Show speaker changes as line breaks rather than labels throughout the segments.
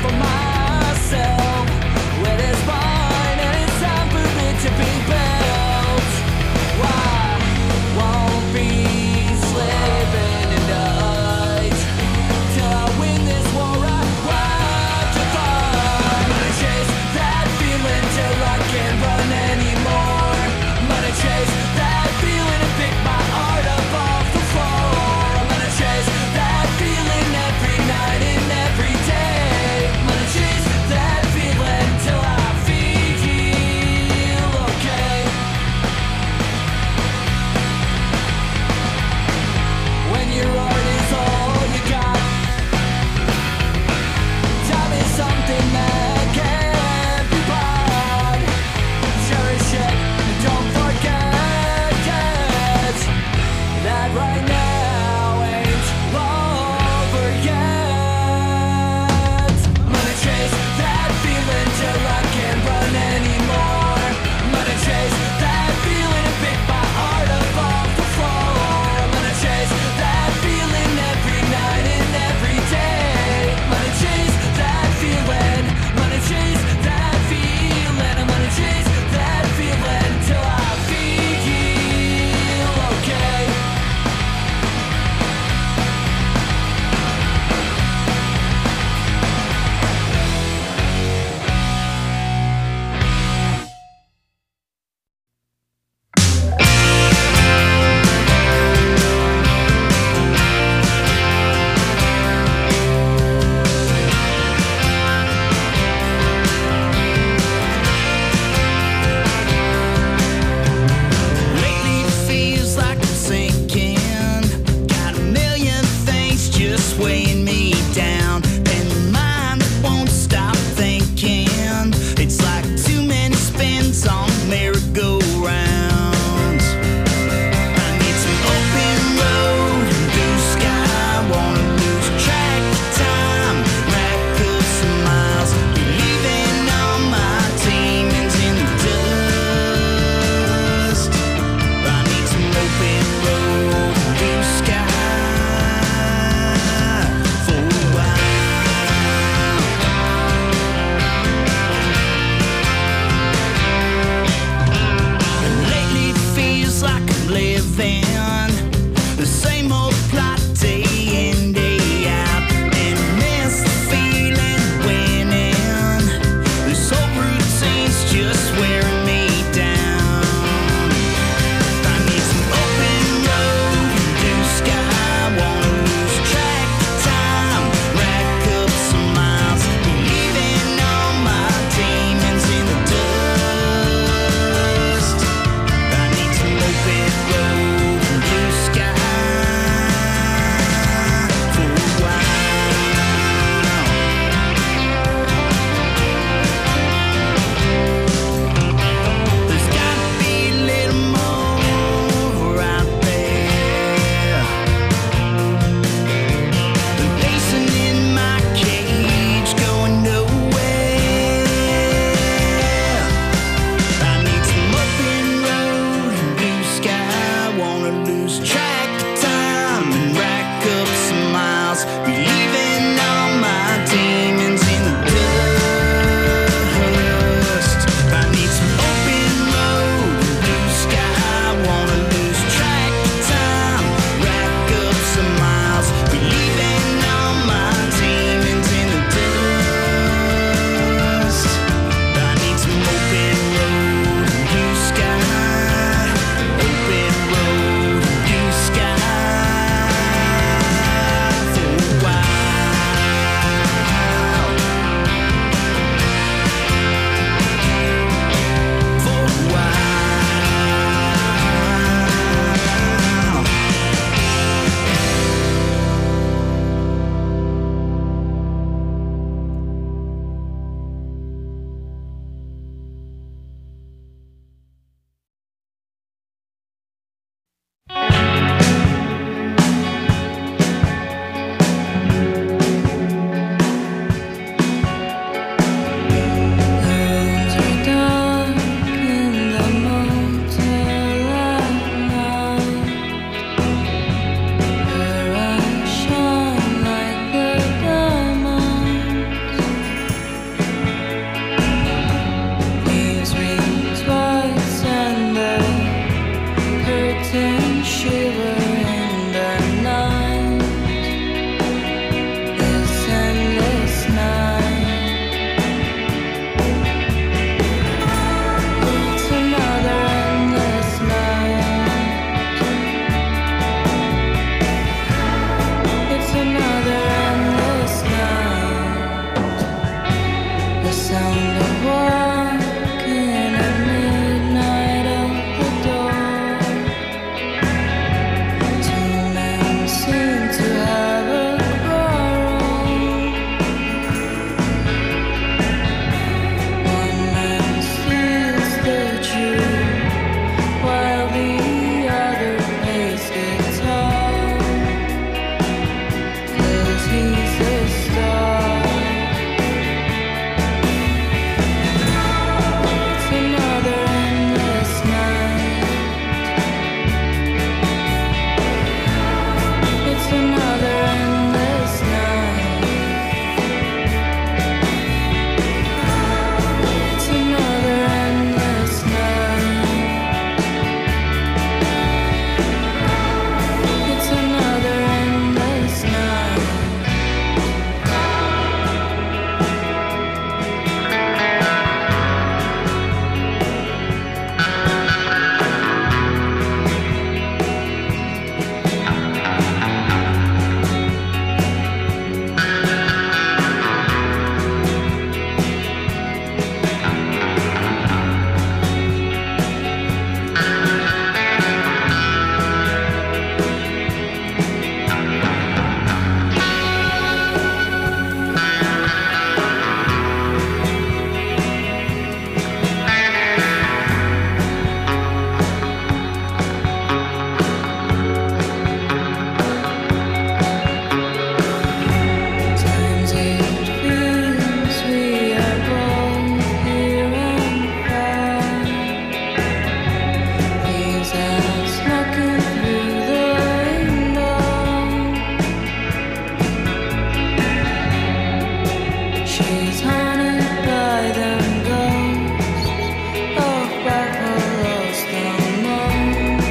for myself. It is mine and it's time for it to be built. I won't be slaving tonight till I win this war I have to fight. I'm gonna chase that feeling till I can't run anymore. I'm gonna chase that feeling and pick my heart up off the floor. I'm gonna chase that feeling every night and every day. I'm gonna chase that feeling. She's haunted by them ghosts of Buffalo Stone Moss.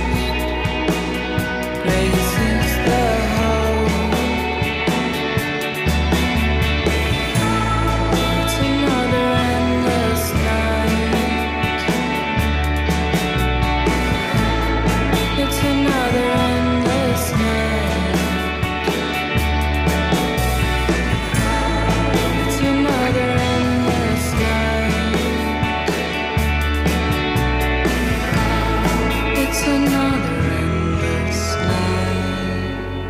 Grace is the hope. It's another endless night. It's another endless night. It's another endless night. It's another endless night.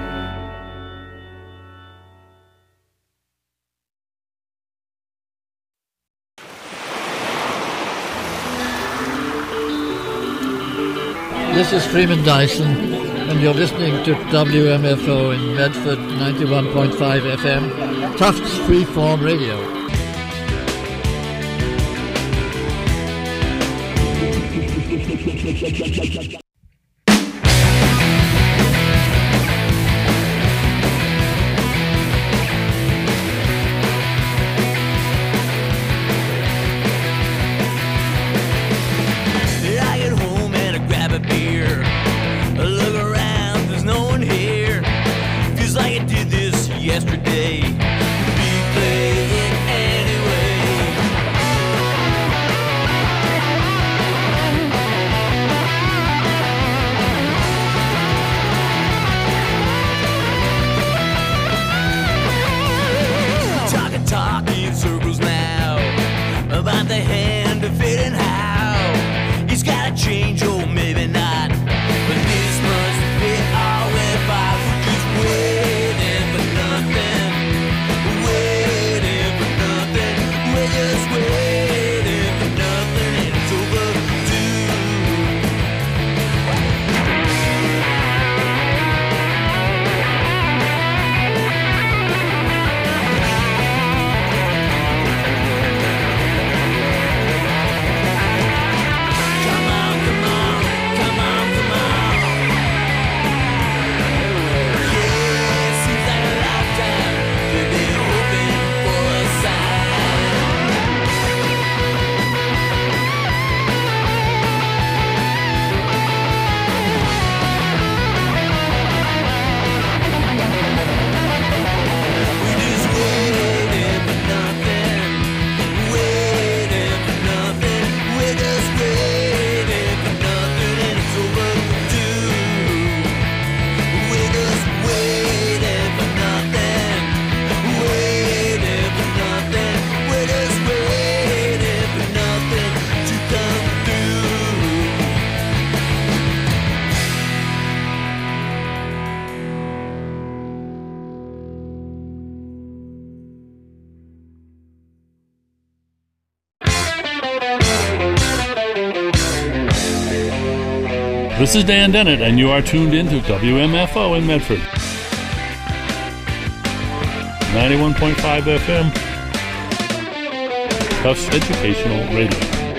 This is Freeman Dyson, and you're listening to WMFO in Medford 91.5 FM, Tufts Freeform Radio.
I get home and I grab a beer. I look around, there's no one here. Feels like I did this yesterday. Replay it anyway. Talk in circles now about the hand of fate and how he's gotta change, or maybe not. But this must be all if I was just waiting for nothing, waiting for nothing. We're just waiting for nothing, and it's overdue. Come on, come on, come on, come on. Yeah, seems like a lifetime we've been hoping for a We're just waiting for nothing, waiting for nothing. We're just waiting for nothing, and it's overdue. We're just waiting for nothing, waiting for nothing. We're just waiting for nothing to come through.
This is Dan Dennett, and you are tuned in to WMFO in Medford. 91.5 FM, Tufts Educational Radio.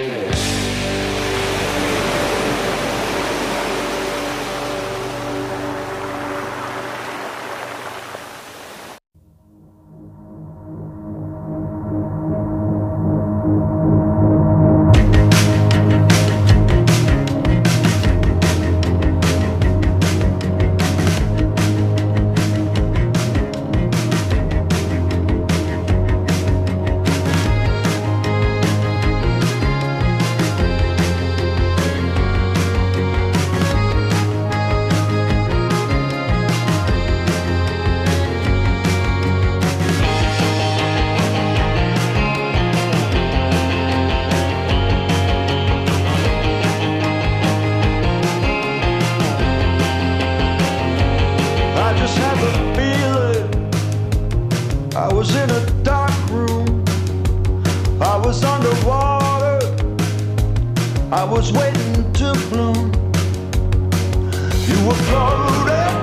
I just had the feeling I was in a dark room. I was underwater. I was waiting to bloom. You were floating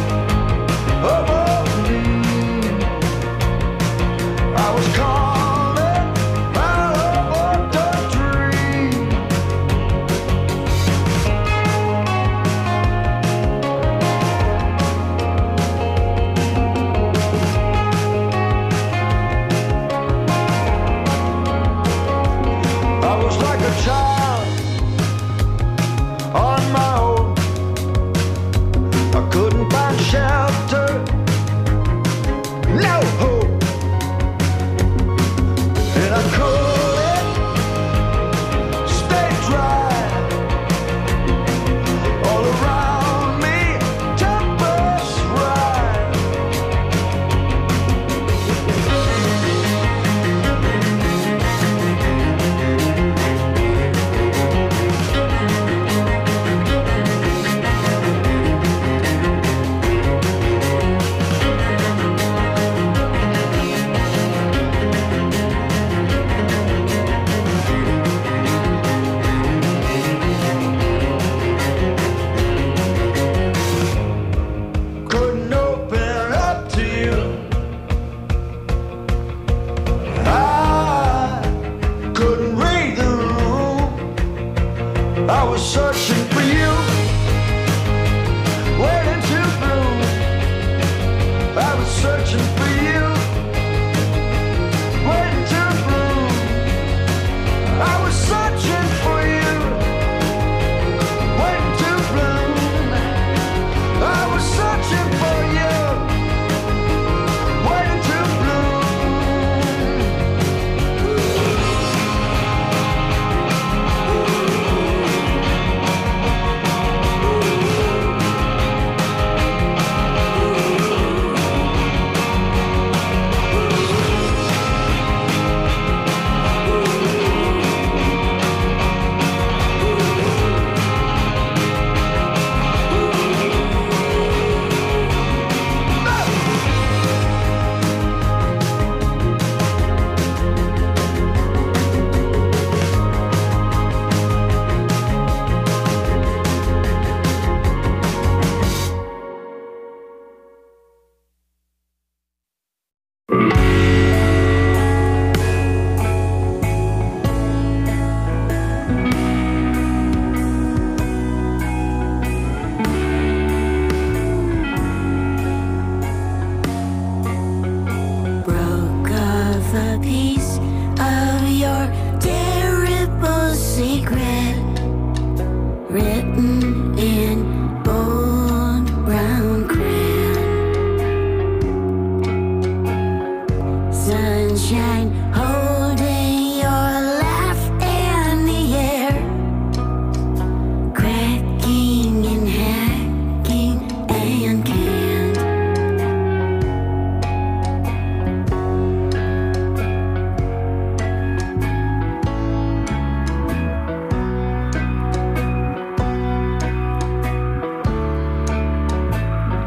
above me. I was calling out of the dream. was searching for you, waiting to bloom. I was searching for you, waiting to bloom. I was searching for you, waiting to bloom. I was searching for you, waiting to bloom.
Broke off a piece of your terrible secret, written in bold brown crayon. Sunshine holding your laugh in the air, cracking and hacking and canned.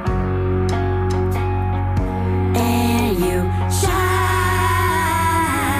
And you shine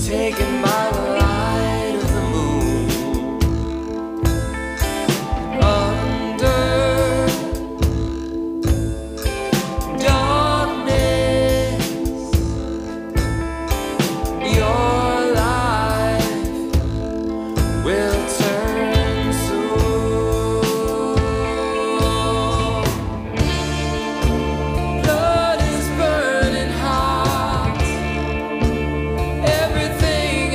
taken by the light of the moon. Under darkness, your life will turn soon. Blood is burning hot. Everything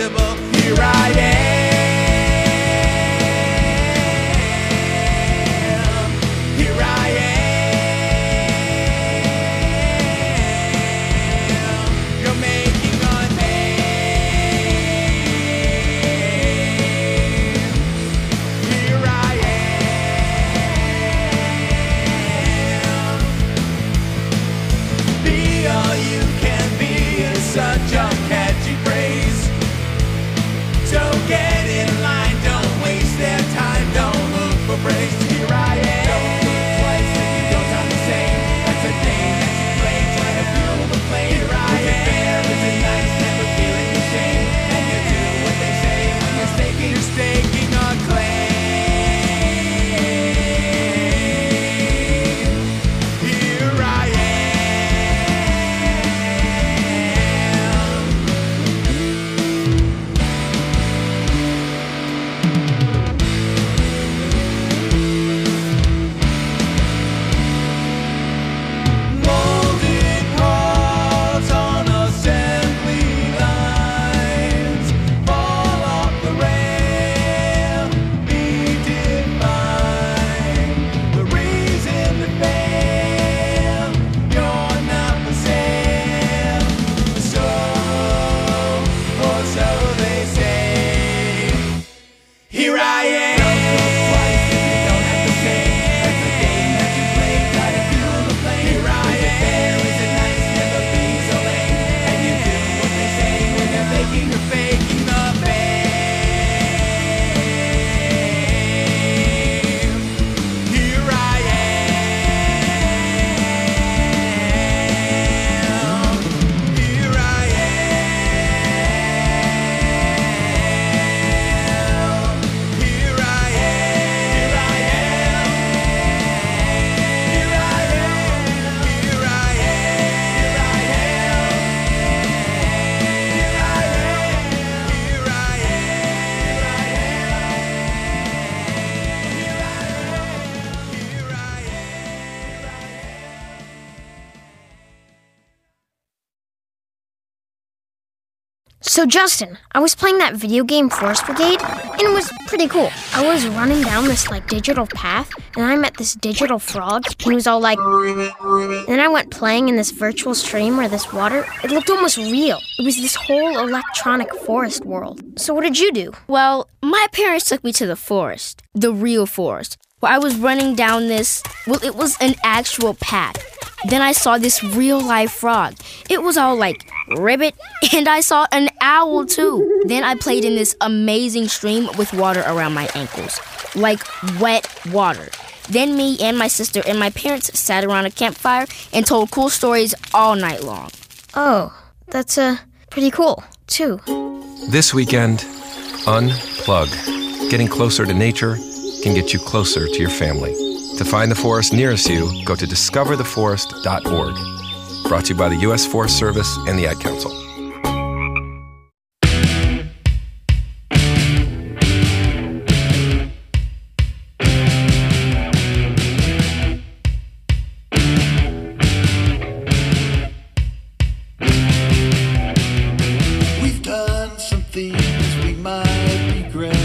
indestructible. Here I am. Here I am. You're making a name. Here I am. Be all you can be is such a catchy phrase. So get in line, don't waste their time, don't look for praise. Here I am. Don't look twice if you don't sound the same. That's a game that you play, try to fuel the flame. Here I am. Is it nice, never feeling the shame? And you do what they say when you're staking a claim. Here I am. Molded parts on assembly lines fall off the rail, be defined. The reason to fail, you're not for sale. So, or so they say. Here I am. Here I am. Is it nice never being so lame? And you do what they say when they're faking the fame. Here I am. Here I am. Here I
So Justin, I was playing that video game Forest Brigade, and it was pretty cool. I was running down this digital path, and I met this digital frog, and he was all like, and then I went playing in this virtual stream where this water, it looked almost real. It was this whole electronic forest world. So what did you do?
Well, my parents took me to the forest, the real forest, where I was running down this, it was an actual path. Then I saw this real-life frog. It was all like ribbit, and I saw an owl too. Then I played in this amazing stream with water around my ankles, like wet water. Then me and my sister and my parents sat around a campfire and told cool stories all night long.
Oh, that's pretty cool, too.
This weekend, unplug. Getting closer to nature can get you closer to your family. To find the forest nearest you, go to discovertheforest.org. Brought to you by the U.S. Forest Service and the Ad Council.
We've done some things we might regret.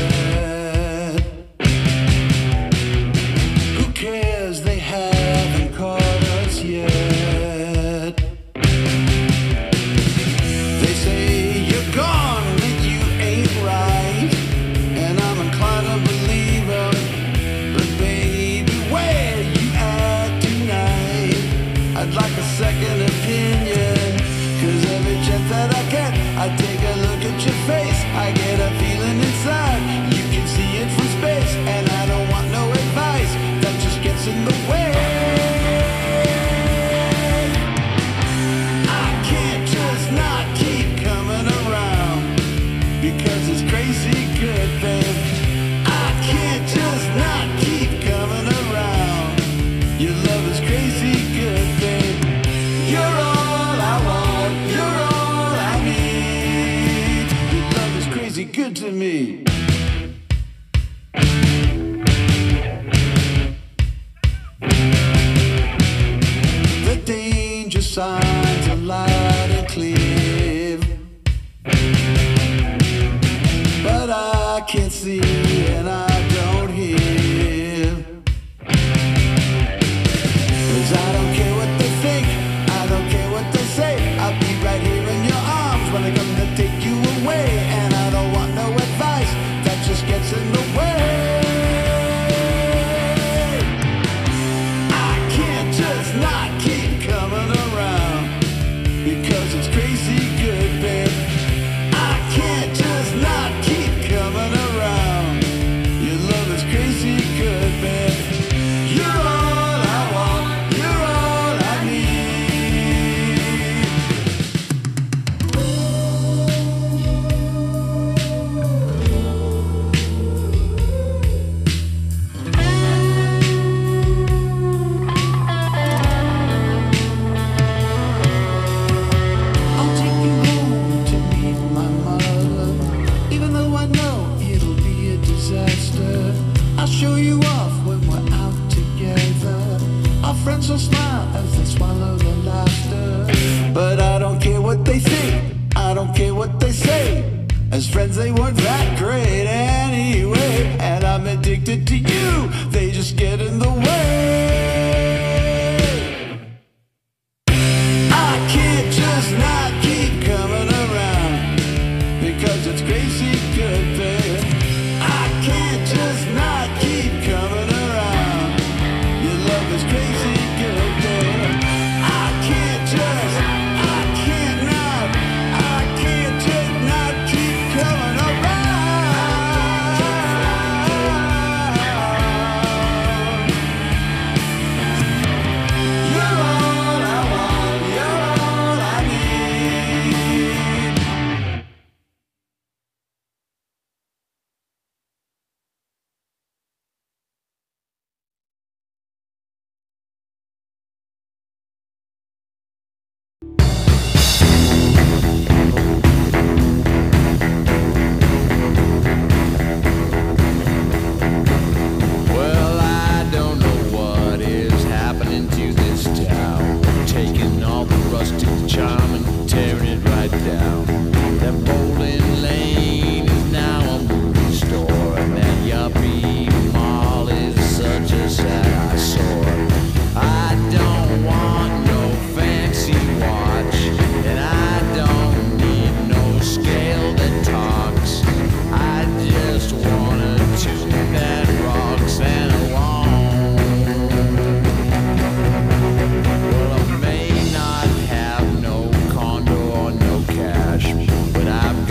Who cares? They haven't caught us yet. They say you're gone and you ain't right, and I'm inclined to believe them. But baby, where you at tonight? I'd like a second opinion, 'cause every chance that I get, I take a look at your face. I get a feeling inside, you can see it from space, and I don't want no advice that just gets in the way. I can't just not keep coming around, because it's crazy good, babe. I can't just not keep coming around. Your love is crazy good, babe. You're all I want, you're all I need. Your love is crazy good to me. The danger signs are loud and clear. see and I don't hear. 'Cause I don't care what they think, I don't care what they say. I'll be right here in your arms when I come to take you away. And I don't want no advice that just gets in the way. I can't just not keep coming around because it's crazy good, babe. I can't just not keep coming around. Your love is crazy good, babe. You're all I want, you're all I need. I'll take you home to meet my mother, even though I know it'll be a disaster. I'll show you off when we're out together. Our friends will smile as they swallow the laughter. But I don't care what they think, I don't care what they say. As friends they weren't that great anyway. And I'm addicted to you, they just get in the way. I can't just not keep coming around because it's crazy good, babe. I can't just not keep coming around. Your love is crazy good, babe. I can't just not keep coming around. You're all I want, you're all I need.
Well, I don't know what is happening to this town. Taking all the rustic charm and tearing it right down. That bowling lane is now a movie store, and that yuppie mall is such a sad eyesore. I don't want no fancy watch, and I don't need no scale that talks. I just want a tune that rocks and along. Well, I may not have no condo or no cash, but I've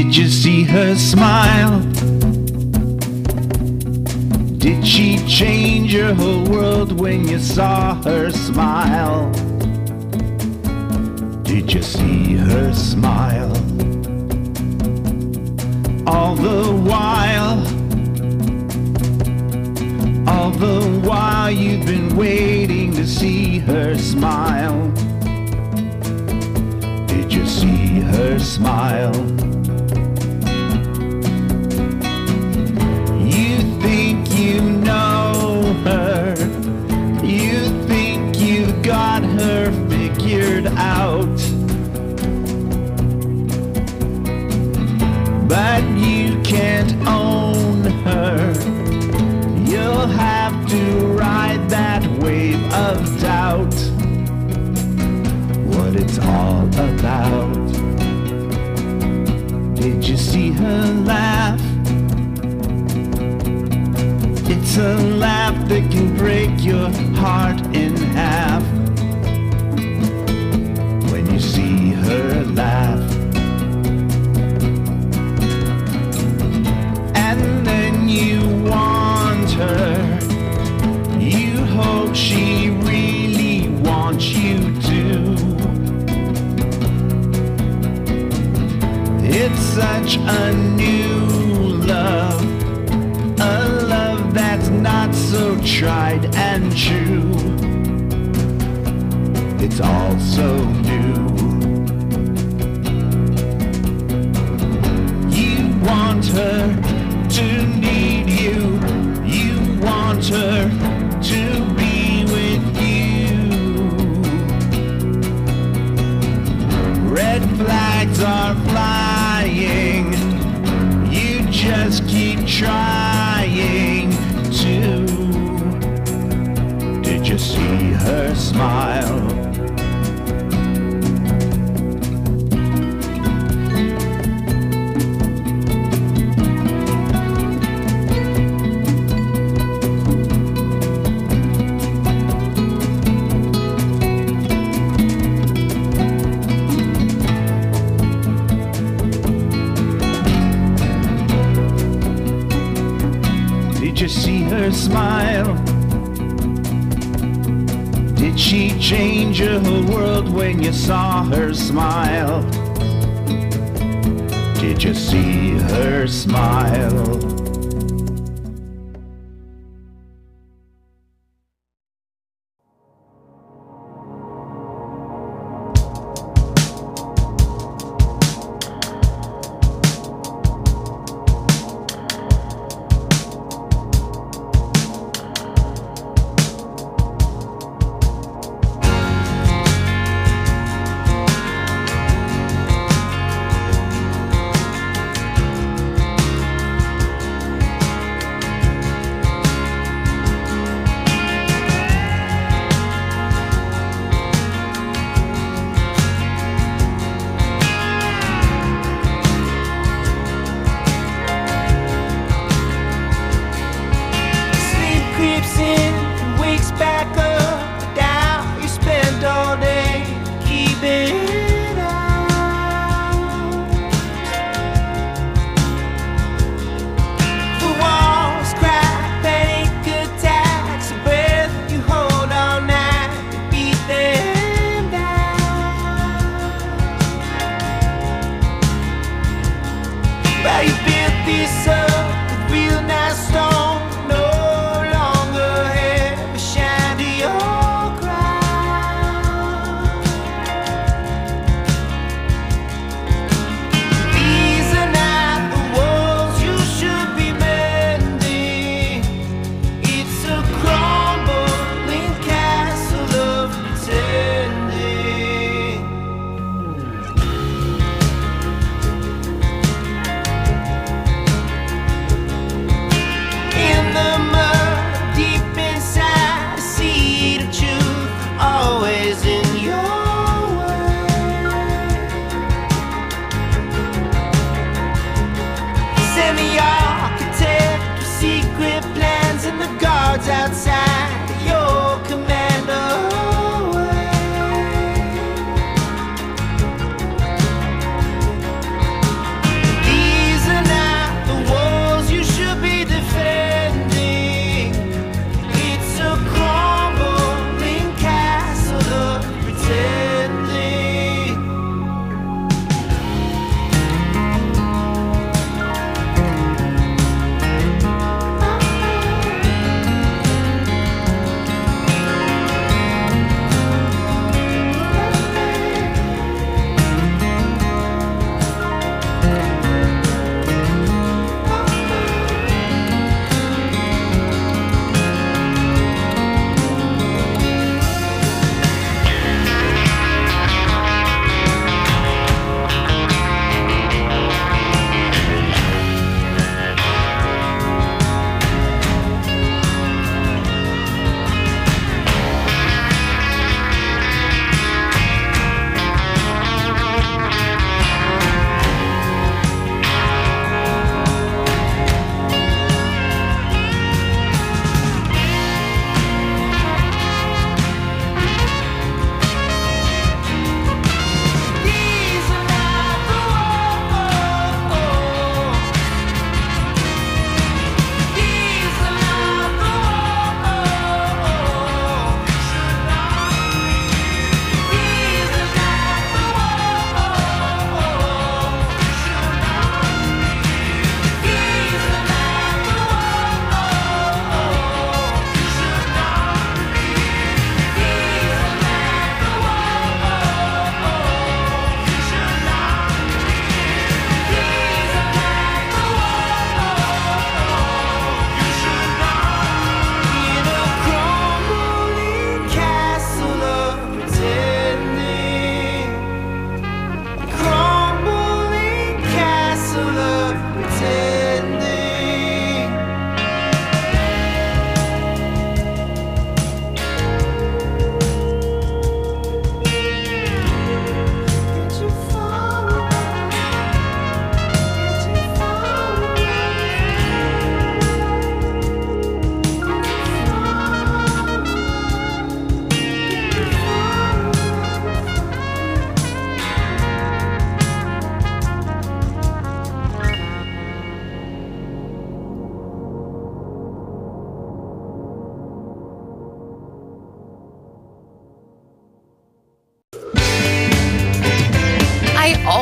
Did you see her smile? Did she change your whole world when you saw her smile? Did you see her smile? All the while you've been waiting to see her smile. Did you see her smile? You think you know her, you think you got her figured out, but you can't own her. You'll have to ride that wave of doubt, what it's all about. Did you see her laugh? It's a laugh that can break your heart in half. When you see her laugh, and then you want her, you hope she really wants you to. It's such a new love, a love that's not so tried and true. It's all so new. You want her to need you, you want her to be with you. Red flags are flying, you just keep trying to. Did you see her smile? Did you see her smile? Did she change your whole world when you saw her smile? Did you see her smile?
But you built this up with real nice stone, no longer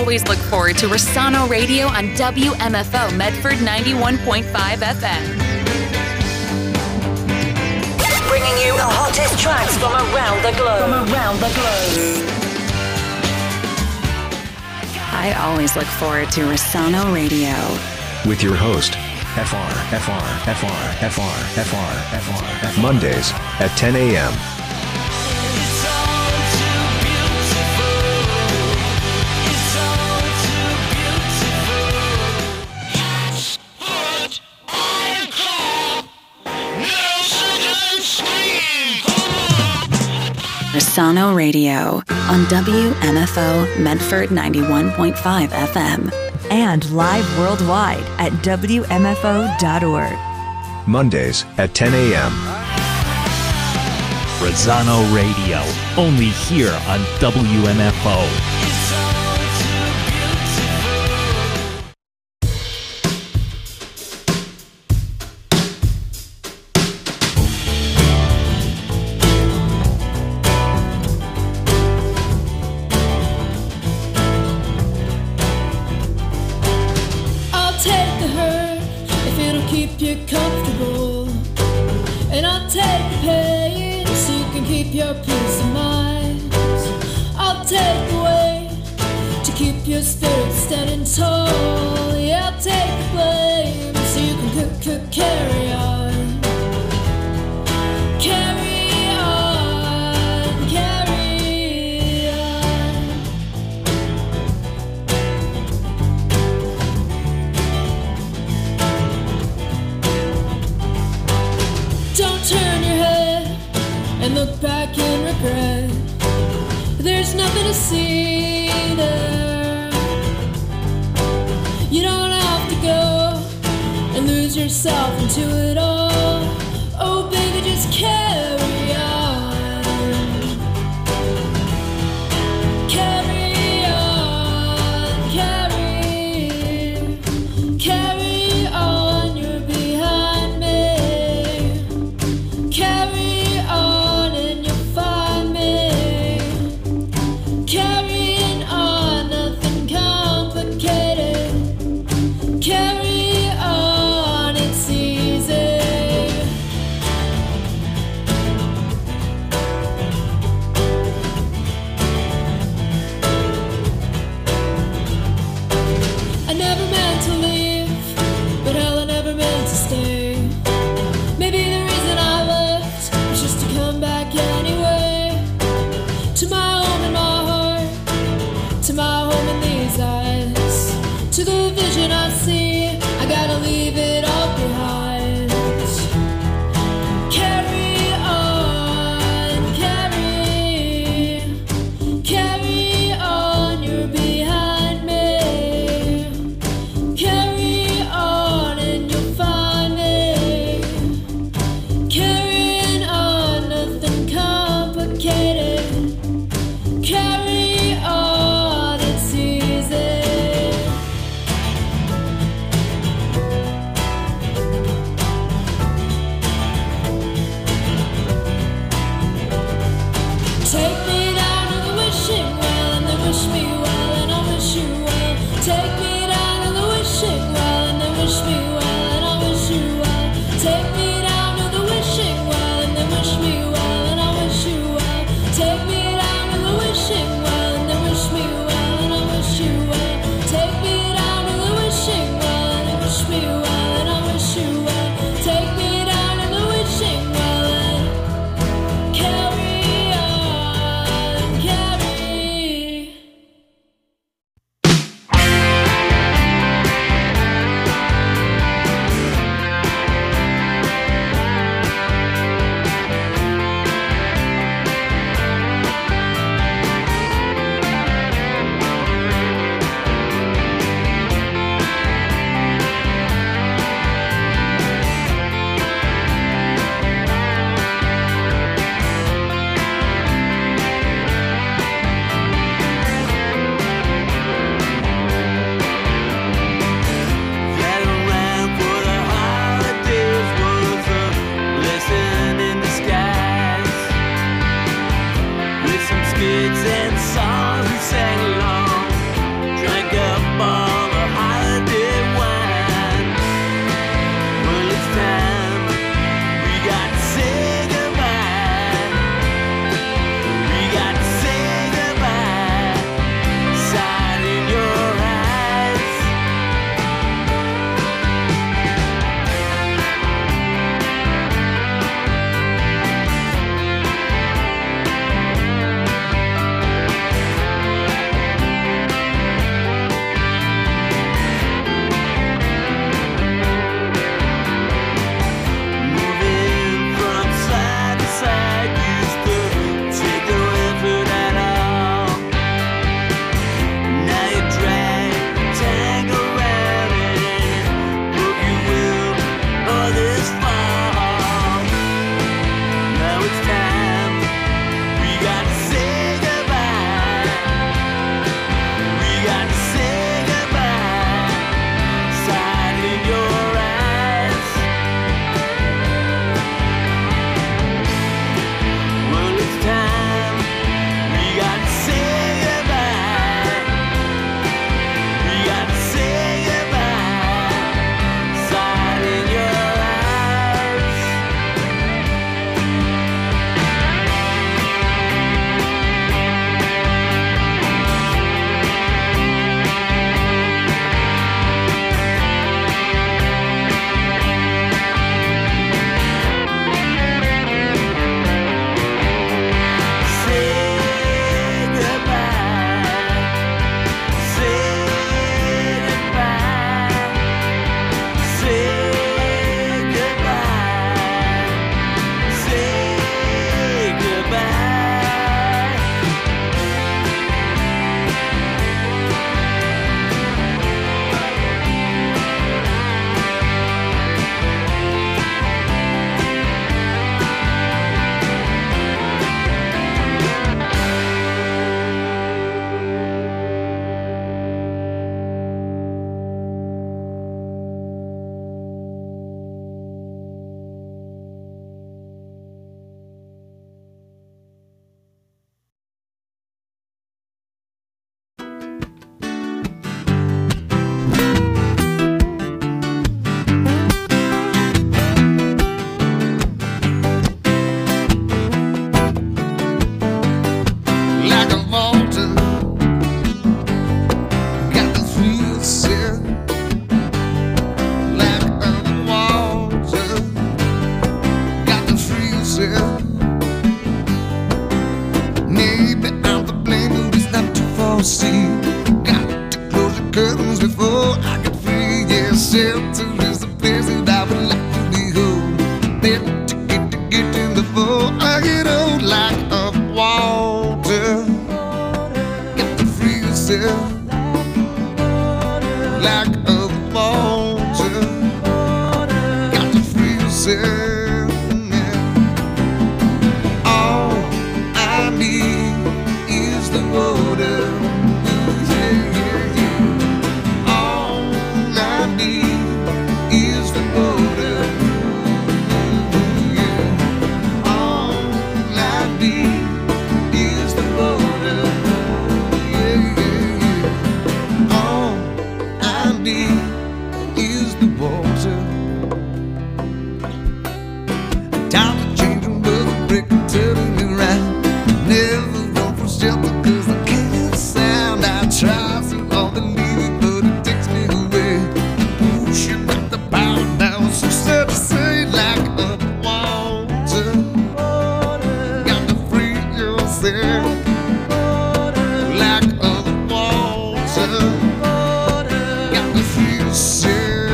always look forward to Rosano Radio on WMFO Medford 91.5 FM.
Bringing you the hottest tracks from around the globe.
I always look forward to Rosano Radio.
With your host, FR. Mondays at 10 a.m.
Rosano Radio on WMFO Medford 91.5 FM.
And live worldwide at WMFO.org.
Mondays at 10 a.m.
Rosano Radio, only here on WMFO.
Carry on, it's easy.
yourself. All I need is the water. Yeah, yeah, yeah. All I need is the water. Yeah. All I need is the water. Yeah, yeah, yeah. All I need is the water. Time to change and was a brick turning me round. Never run for shelter 'cause I can't sound. I try so all the need, but it takes me away. Ooh, shit with the power now. It's so sad to say, like a water. Got to free yourself. Like a water. Got to free yourself.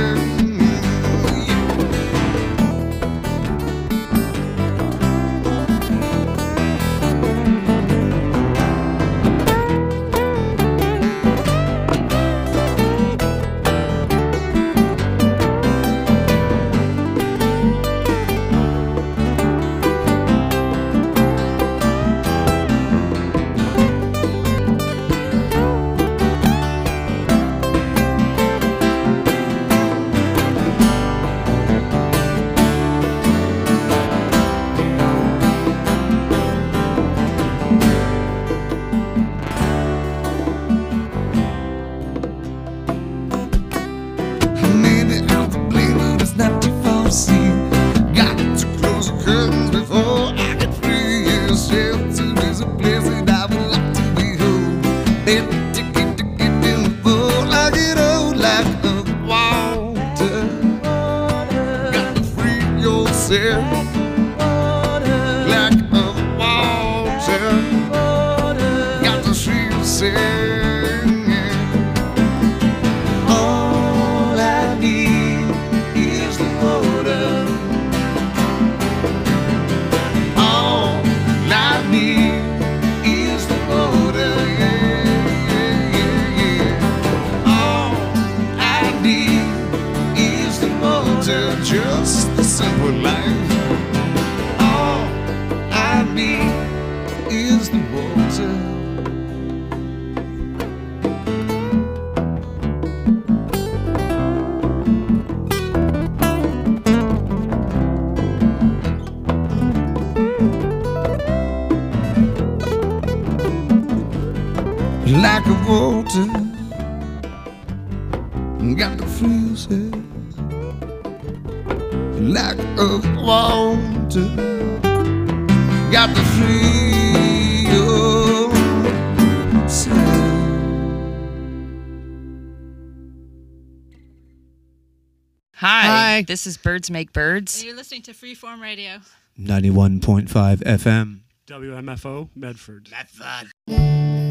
Maybe I'm to blame, but it's not too far to see. Got to close the curtains before I can free yourself. To this a place that I would like to be home. Then ticket to get in before I get old, like a water. Got to free yourself. Like a water. Got to free yourself. All I need is the water. All I need is the water. Yeah, yeah, yeah, yeah. All I need is the water. Just a simple life. All I need is the water. Like a water, got to free yourself. Like a water, got to free yourself.
Hi, this is Birds Make Birds.
And you're listening to Freeform Radio.
91.5 FM.
WMFO, Medford.
Medford.